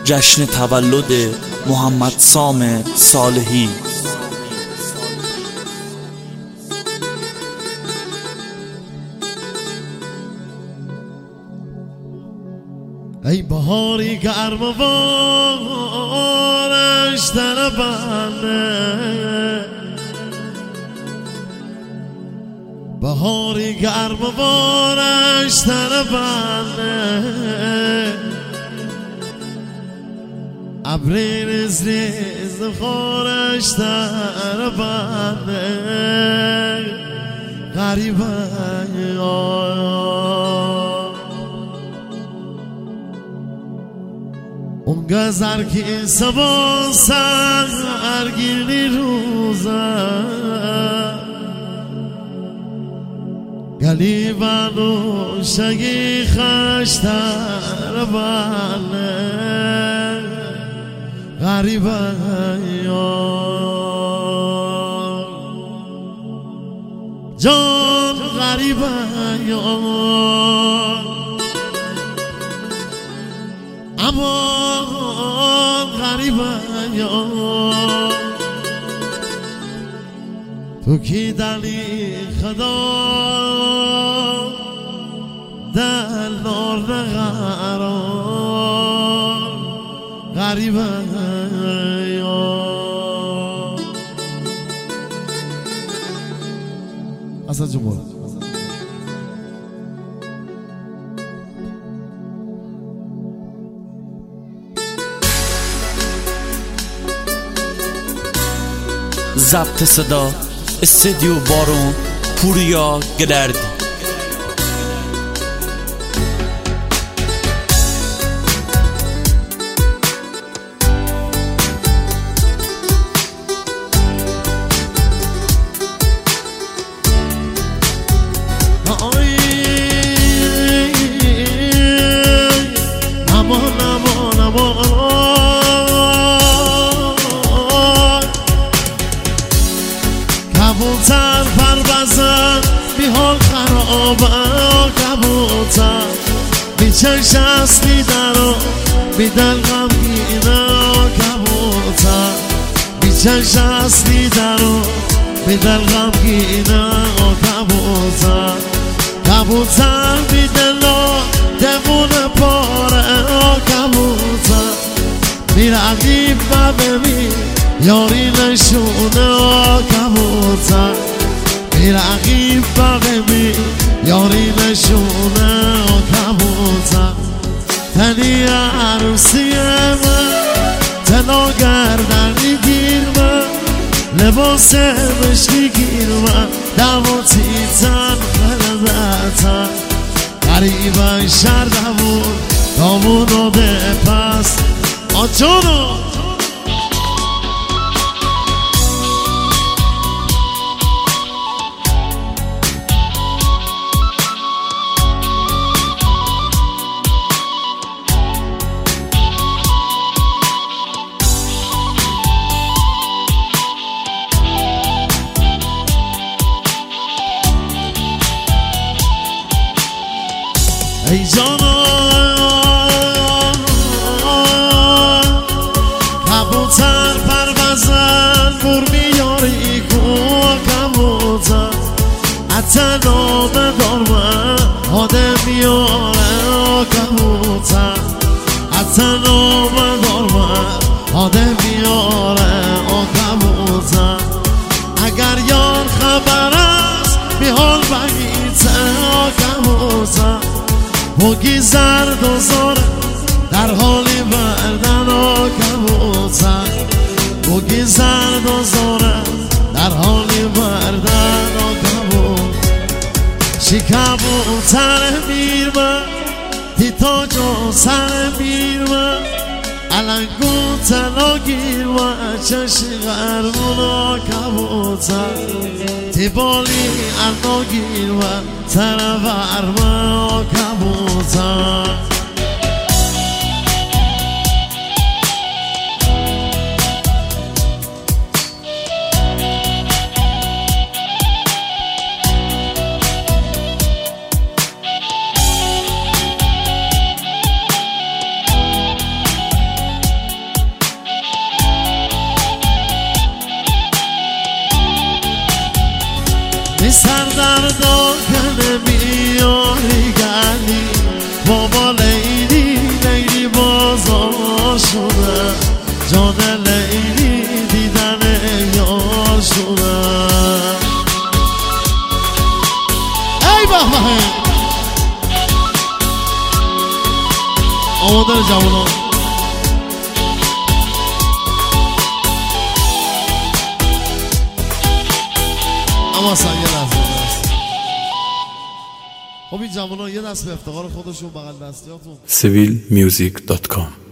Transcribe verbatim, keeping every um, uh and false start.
جشن تولد محمد سام صالحی. ای بهاری گرم و بارش در بنده، بهاری گرم و بارش در بنده، ابری ریز ریز خورش در بنده، غریبه اون گذر که سبا سرگیری روزه، گلی بانو شگی خشتر بله، غریبه جان غریبه اما غریبه تو کی دلی خدا دل نار نقرار، غریبه اصلا جمهور ضبط صدا استودیو بارون پوریا گلردی. امان امان امان کبوتر پر بزن بی حال خرابه، کبوتر بی چشم است بی در و بی دل غمگینه، کبوتر بی چشم است بی در و بی دل غمگینه، کبوتر کبوتر بی دل و دمون پاره، کبوتر بی رقیب و ببین یاری نشونه، کبوتر بی رقیب و ببین یاری نشونه، کبوتر تنی عروسی من تلا گردنی گیر من، لباس مشکی گیر من، دواتی تن خردتن، غریبه شردمون دامونو به پس آجونو ای جانان کبوتر پر بزن بور میاری کن، کبوتر حتی نامه دار من آدم میاره، کبوتر حتی نامه دار من آدم میاره، کبوتر اگر یار خبر است بی حال بگیته، کبوتر بوگی زرد و زاره در حالی بردن، کبوتر بوگی زرد و زاره در حالی بردن، کبوتر چی کبوتر میرمه تی تاج و سر میرمه، علنگو تلا گیرمه چشی غرمونا، کبوتر تی بالی انا گیرمه تر ورمه، کبوتر سردردان میاری گلی بابا لیلی لیلی بازار شده جان لیلی دیدن یار شده ای بابا آماده جوانان اما سن یه لحظه دست خب این جوانان یه دست به افتخار خودشون بغل دستیاتون سویل میوزیک دات کام